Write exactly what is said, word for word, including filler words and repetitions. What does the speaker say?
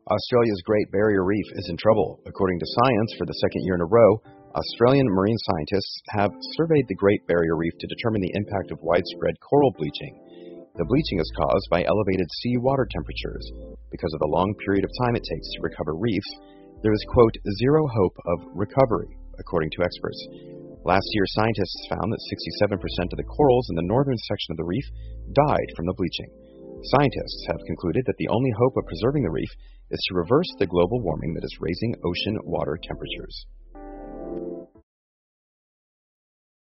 Australia's Great Barrier Reef is in trouble. According to Science, for the second year in a row, Australian marine scientists have surveyed the Great Barrier Reef to determine the impact of widespread coral bleaching. The bleaching is caused by elevated seawater temperatures. Because of the long period of time it takes to recover reefs, there is, quote, zero hope of recovery, according to experts. Last year, scientists found that sixty-seven percent of the corals in the northern section of the reef died from the bleaching. Scientists have concluded that the only hope of preserving the reef is to reverse the global warming that is raising ocean water temperatures.